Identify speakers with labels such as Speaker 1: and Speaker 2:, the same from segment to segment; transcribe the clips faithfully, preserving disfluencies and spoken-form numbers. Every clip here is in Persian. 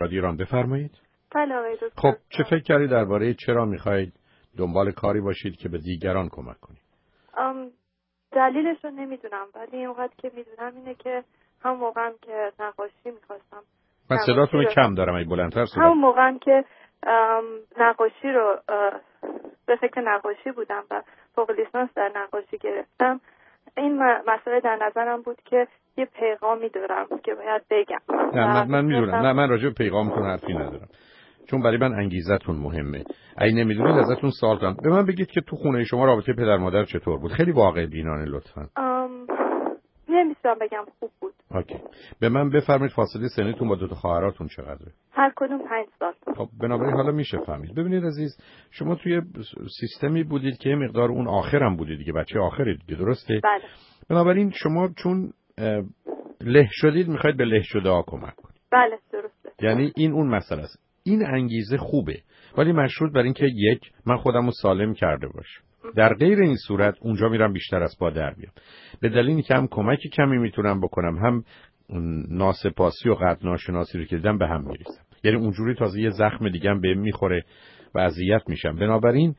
Speaker 1: میخواد ایران. بفرمایید.
Speaker 2: بله آقای دکتر.
Speaker 1: خب چه فکر کردید درباره چرا میخواید دنبال کاری باشید که به دیگران کمک کنید؟
Speaker 2: ام دلیلش رو نمیدونم، ولی این وقت که میدونم اینه که هم موقعم که نقاشی میخواستم.
Speaker 1: من صداتون رو کم دارم، ای بلندتر صدا.
Speaker 2: هم موقعم که نقاشی رو به فکر نقاشی بودم و فوق لیسانس در نقاشی گرفتم، این مسئله در نظرم بود که یه پیغامی دارم که باید بگم.
Speaker 1: نه من, من میدونم، نه من راجع به پیغامتون حرفی ندارم، چون برای من انگیزتون مهمه. اگه نمیدونید ازتون سوال کنم. به من بگید که تو خونه شما رابطه پدر مادر چطور بود؟ خیلی واقع بینانه لطفاً.
Speaker 2: ام نمی‌تونم بگم خوب بود.
Speaker 1: اوکی. به من بفرمایید فاصله سنیتون با دو تا خواهراتون چقدره؟
Speaker 2: هر کدوم پنج سال.
Speaker 1: خب بنابراین حالا میشه فهمید. ببینید عزیز، شما توی سیستمی بودید که مقدار اون آخرم بودید دیگه، بچه آخرید دیگه، درسته؟
Speaker 2: بله.
Speaker 1: بنابراین شما چون له شدید میخواید به له شده ها کمک کنید.
Speaker 2: بله درسته.
Speaker 1: یعنی این اون مسئله است. این انگیزه خوبه، ولی مشروط بر این که یک، من خودمو سالم کرده باشم. در غیر این صورت اونجا میرم بیشتر از پا در بیام. به دلیلی که هم کمکی کمی میتونم بکنم، هم ناسپاسی و قدر ناشناسی رو که دیدم به هم میریزم. یعنی اونجوری تازه یه زخم دیگه هم بهم میخوره و اذیت میشم. بنابراین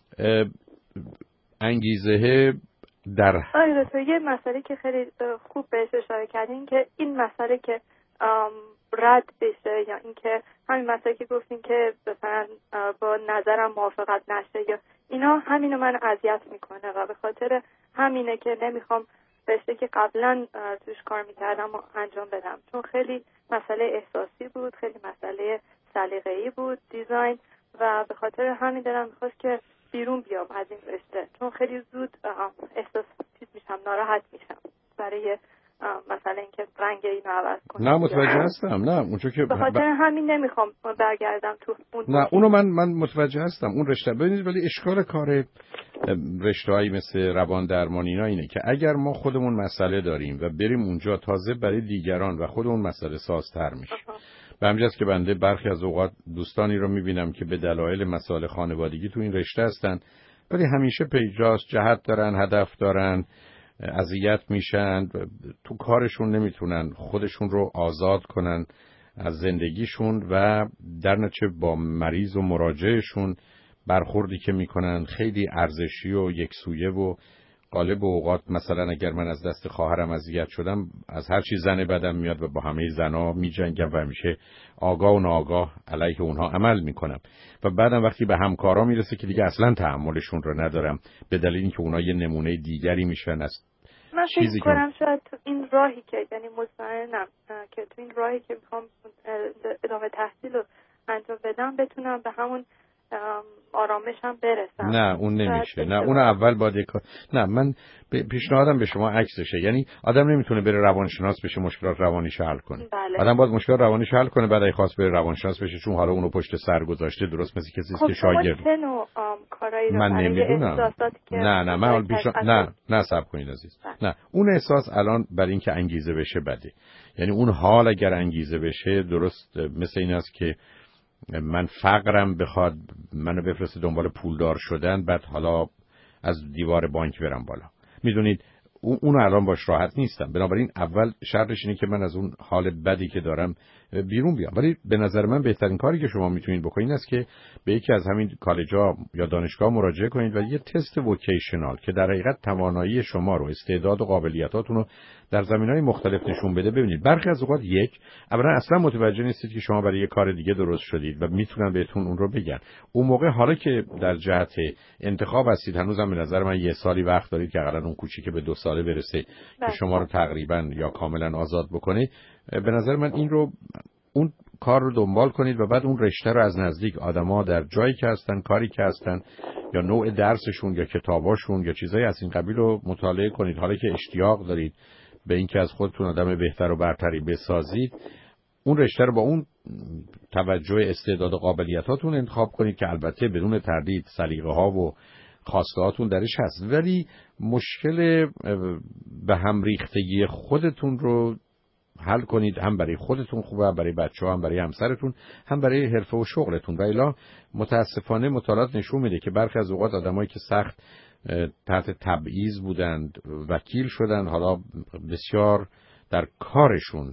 Speaker 1: انگیزه در
Speaker 2: آره تو یه مسئله که خیلی خوب بهش اشاره کردین که این مسئله که رد بشه، یا اینکه همین مسئله که گفتین که مثلا با نظرم موافقت نشه، یا اینا همینو من اذیت میکنه و به خاطر همینه که نمیخوام رشته که قبلا توش کار میکردم و انجام بدم، چون خیلی مسئله احساسی بود، خیلی مسئله سلیقه‌ای بود دیزاین، و به خاطر همین دلم میخواست که بیرون بیام از این رشته، چون خیلی زود احساس چیز میشم، ناراحت میشم برای مثلا اینکه رنگ اینو عوض کنم.
Speaker 1: نه متوجه هستم، نه اونجا که
Speaker 2: به خاطر ب... همین نمیخوام برگردم تو اون.
Speaker 1: نه اونو من من متوجه هستم اون رشته. ببینید ولی اشکال کار رشته‌ای مثل روان درمانی اینا اینه که اگر ما خودمون مسئله داریم و بریم اونجا، تازه برای دیگران و خودمون مسئله سازتر میشه. به همین جاست که بنده برخی از اوقات دوستانی رو میبینم که به دلایل مسائل خانوادگی تو این رشته هستن، ولی همیشه پیجاست، جهت دارن، هدف دارن، اذیت میشن، تو کارشون نمیتونن خودشون رو آزاد کنن از زندگیشون و در نتیجه با مریض و مراجعشون برخوردی که میکنن خیلی ارزشی و یکسویه و غالب اوقات مثلا اگر من از دست خواهرم اذیت شدم، از هر چی زن بدم میاد و با همه زنا میجنگم و همیشه آگاه و ناآگاه علیه اونها عمل میکنم و بعدم وقتی به همکارا میرسه که دیگه اصلا تحملشون رو ندارم، به دلیل اینکه اونها یه نمونه دیگری میشن از
Speaker 2: من فکر کنم شاید تو این راهی که یعنی مطمئنم که تو این راهی که میخوام ادامه تحصیل رو انجام بدم بتونم به همون آرامشم برسم.
Speaker 1: نه اون نمیشه، نه اون اول باید یک... نه من پیشنهادم به شما عکسشه. یعنی آدم نمیتونه بره روانشناس بشه مشکلات روانیش حل کنه.
Speaker 2: بله.
Speaker 1: آدم باید مشکلات روانیش حل کنه، بعد اگه خواست بره روانشناس بشه، چون حالا اونو پشت سر گذاشته، درست مثل کسی
Speaker 2: خب
Speaker 1: که شاگرد.
Speaker 2: چه نوع کارایی رو
Speaker 1: من نمیدونم.
Speaker 2: نه
Speaker 1: نه من پیش نه نه صبر کنید عزیز. نه اون احساس الان برای اینکه انگیزه بشه بده. یعنی اون حال اگر انگیزه بشه، درست مثل این است که من فقرم بخواد منو بفرسته دنبال پولدار شدن، بعد حالا از دیوار بانک برم بالا. میدونید اون الان باش راحت نیستم. بنابراین اول شرطش اینه که من از اون حال بدی که دارم بیرون بیام. ولی به نظر من بهترین کاری که شما میتونید بکنید است که به یکی از همین کالج‌ها یا دانشگاه مراجعه کنید و یه تست ووکیشنال که در حقیقت توانایی شما رو، استعداد و قابلیتاتون رو در زمینه‌های مختلف نشون بده ببینید. برخی از اوقات یک اولا اصلا متوجه نیستید که شما برای یه کار دیگه درست شدید و میتونن بهتون اون رو بگن. اون موقع حالا که در جهت انتخاب هستید، هنوزم به نظر من یه سالی وقت دارید که حداقل اون کوچیک به دو ساله برسه که شما رو تقریبا یا کاملا آزاد بکنه. به نظر من این رو اون کار رو دنبال کنید و بعد اون رشته رو از نزدیک آدما در جایی که هستن، کاری که هستن، یا نوع درسشون یا کتاباشون یا چیزایی از این قبیل رو مطالعه کنید. حالا که اشتیاق دارید به اینکه از خودتون آدم بهتر و برتری بسازید، اون رشته رو با اون توجه استعداد و قابلیتاتون انتخاب کنید که البته بدون تردید سلیقه ها و خواسته هاتون درش هست، ولی مشکل به هم ریختگی خودتون رو حل کنید. هم برای خودتون خوبه، هم برای بچه‌ها، هم برای همسرتون، هم برای حرفه و شغلتون. و الا متاسفانه مطالعات نشون میده که برخی از اوقات آدمایی که سخت تحت تبعیض بودند وکیل شدن، حالا بسیار در کارشون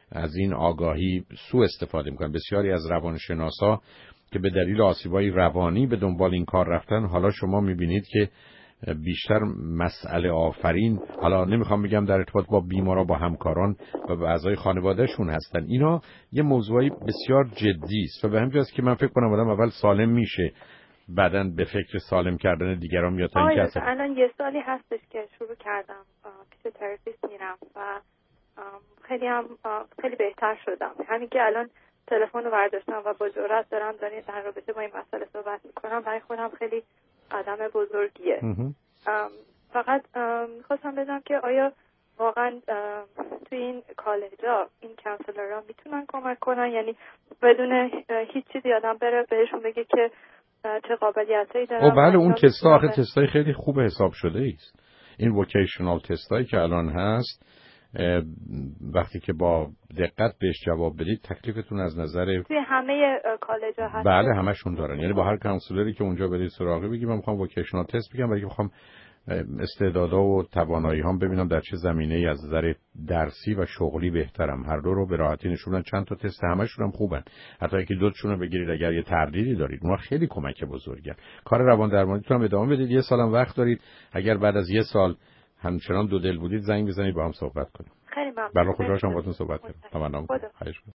Speaker 1: از این آگاهی سوء استفاده میکنن. بسیاری از روانشناسا که به دلیل آسیب‌های روانی به دنبال این کار رفتن، حالا شما میبینید که بیشتر مسئله آفرین، حالا نمیخوام بگم در ارتباط با بیمارا، با همکاران و با اعضای خانوادهشون هستن. اینا یه موضوعی بسیار جدی است و به همین جاست که من فکر کنم آدم اول سالم میشه، بعداً به فکر سالم کردن دیگران میاد. تا اینکه اصلا
Speaker 2: الان یه سالی هستش که شروع کردم پیش تراپیست میرم و خیلی هم خیلی بهتر شدم. همین که الان تلفن رو برداشتم و با جرأت دارم دارم در رابطه با این مسئله صحبت میکنم، برای خودم خیلی قدم بزرگیه. فقط میخواستم بدونم که آیا واقعا توی این کالجا این کانسلرها میتونن کمک کنن، یعنی بدون هیچ چیزی آدم بره بهشون بگه که چه قابلیتایی دارن؟
Speaker 1: او بله، اون تستا آخه تستای خیلی خوب حساب شده است. این ووکیشنال تستایی که الان هست، وقتی که با دقت بهش جواب بدید تکلیفتون از نظر
Speaker 2: توی همه کالج‌ها هست.
Speaker 1: بله همشون دارن. یعنی با هر کانسلری که اونجا برید سراغی بگید من میخوام ووکیشنال تست بگم، ولی میخوام استعدادها و توانایی هام ببینم در چه زمینه‌ای از نظر درسی و شغلی بهترم. هر دو رو به راحتی نشونن. چند تا تست همشون هم خوبن، حتی اگه دو تاشون رو بگیرید اگر یه تردیدی دارید اونها خیلی کمک بزرگن. کار روان درمانیتون هم ادامه بدید. یه سالم وقت دارید، اگر بعد از یه سال همچنان دو دل بودید زنگ بزنید با هم صحبت کنیم.
Speaker 2: خیلی ممنون.
Speaker 1: برای خوشحال شدم باهاتون صحبت کردم. تمام.